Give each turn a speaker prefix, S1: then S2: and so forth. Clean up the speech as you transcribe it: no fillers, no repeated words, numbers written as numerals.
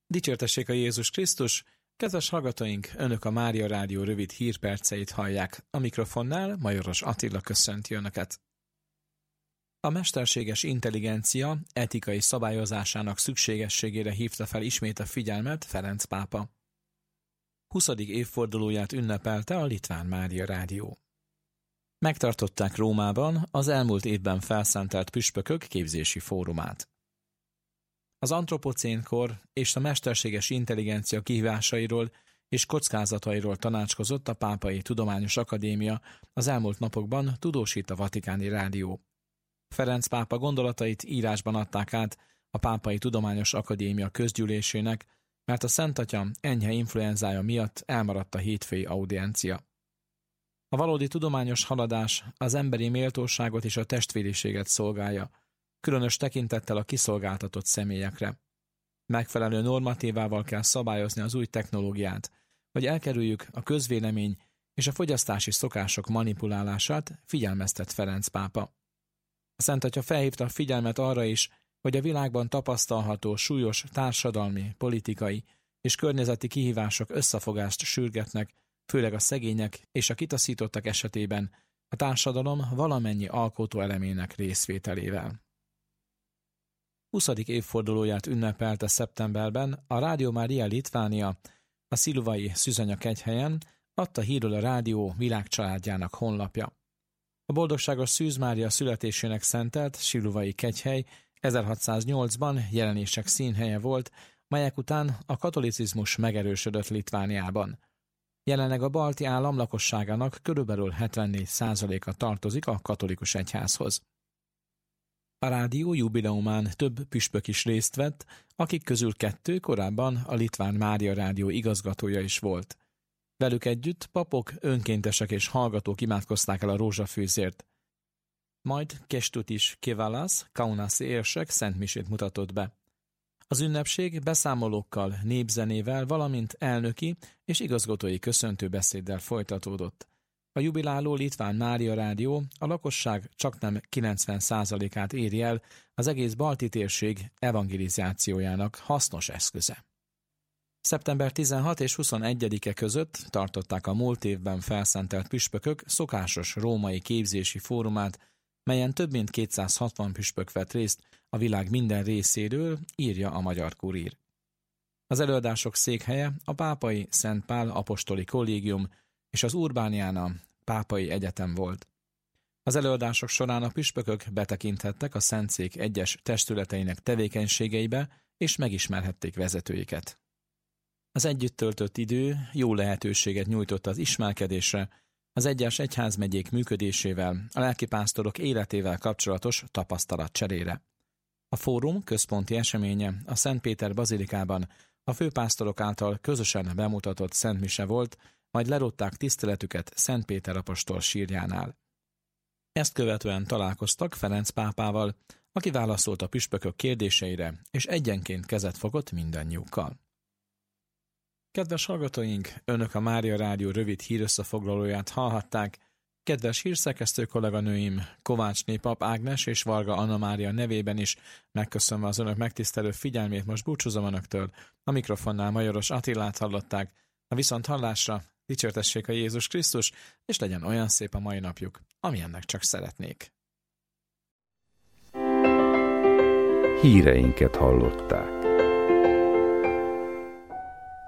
S1: Dicsértessék a Jézus Krisztus! Kedves hallgatóink, Önök a Mária Rádió rövid hírperceit hallják. A mikrofonnál Majoros Attila köszönti Önöket. A mesterséges intelligencia etikai szabályozásának szükségességére hívta fel ismét a figyelmet Ferenc pápa. 20. évfordulóját ünnepelte a Litván Mária Rádió. Megtartották Rómában az elmúlt évben felszentelt püspökök képzési fórumát. Az antropocénkor és a mesterséges intelligencia kihívásairól és kockázatairól tanácskozott a Pápai Tudományos Akadémia az elmúlt napokban, tudósít a Vatikáni Rádió. Ferenc pápa gondolatait írásban adták át a Pápai Tudományos Akadémia közgyűlésének, mert a Szent Atya enyhe influenzája miatt elmaradt a hétfői audiencia. A valódi tudományos haladás az emberi méltóságot és a testvériséget szolgálja, különös tekintettel a kiszolgáltatott személyekre. Megfelelő normatívával kell szabályozni az új technológiát, hogy elkerüljük a közvélemény és a fogyasztási szokások manipulálását, figyelmeztet Ferenc pápa. A Szent Atya felhívta a figyelmet arra is, hogy a világban tapasztalható súlyos társadalmi, politikai és környezeti kihívások összefogást sürgetnek, főleg a szegények és a kitaszítottak esetében a társadalom valamennyi alkotóelemének részvételével. 20. évfordulóját ünnepelte szeptemberben a Rádió Mária Litvánia a Sziluvai Szűzanya kegyhelyen, adta hírről a rádió világcsaládjának honlapja. A boldogságos Szűz Mária születésének szentelt Sziluvai kegyhely 1608-ban jelenések színhelye volt, melyek után a katolicizmus megerősödött Litvániában. Jelenleg a balti állam lakosságának körülbelül 74%-a tartozik a katolikus egyházhoz. A rádió jubileumán több püspök is részt vett, akik közül 2 korábban a Litván Mária Rádió igazgatója is volt. Velük együtt papok, önkéntesek és hallgatók imádkozták el a rózsafűzért. Majd Kestutis Kevalas, kaunasi érsek szentmisét mutatott be. Az ünnepség beszámolókkal, népzenével, valamint elnöki és igazgatói köszöntőbeszéddel folytatódott. A jubiláló Litván Mária Rádió a lakosság csaknem 90%-át éri el, az egész balti térség evangelizációjának hasznos eszköze. Szeptember 16 és 21-e között tartották a múlt évben felszentelt püspökök szokásos római képzési fórumát, melyen több mint 260 püspök vett részt a világ minden részéről, írja a Magyar Kurír. Az előadások székhelye a Pápai Szent Pál apostoli kollégium és az Urbániana Pápai Egyetem volt. Az előadások során a püspökök betekinthettek a Szentszék egyes testületeinek tevékenységeibe, és megismerhették vezetőiket. Az együtt töltött idő jó lehetőséget nyújtott az ismerkedésre, az egyes egyházmegyék működésével, a lelkipásztorok életével kapcsolatos tapasztalatcserére. A fórum központi eseménye a Szent Péter bazilikában a főpásztorok által közösen bemutatott szentmise volt, majd lerodták tiszteletüket Szent Péter apostol sírjánál. Ezt követően találkoztak Ferenc pápával, aki válaszolt a püspökök kérdéseire, és egyenként kezet fogott mindannyiukkal. Kedves hallgatóink, Önök a Mária Rádió rövid hírösszefoglalóját hallhatták. Kedves hírszerkesztő kolléganőim, Kovácsné Pap Ágnes és Varga Anna Mária nevében is megköszönve az Önök megtisztelő figyelmét, most búcsúzom Önöktől. A mikrofonnál Majoros Attilát hallották. A viszonthallásra, dicsértessék a Jézus Krisztus, és legyen olyan szép a mai napjuk, amilyennek csak szeretnék.
S2: Híreinket hallották.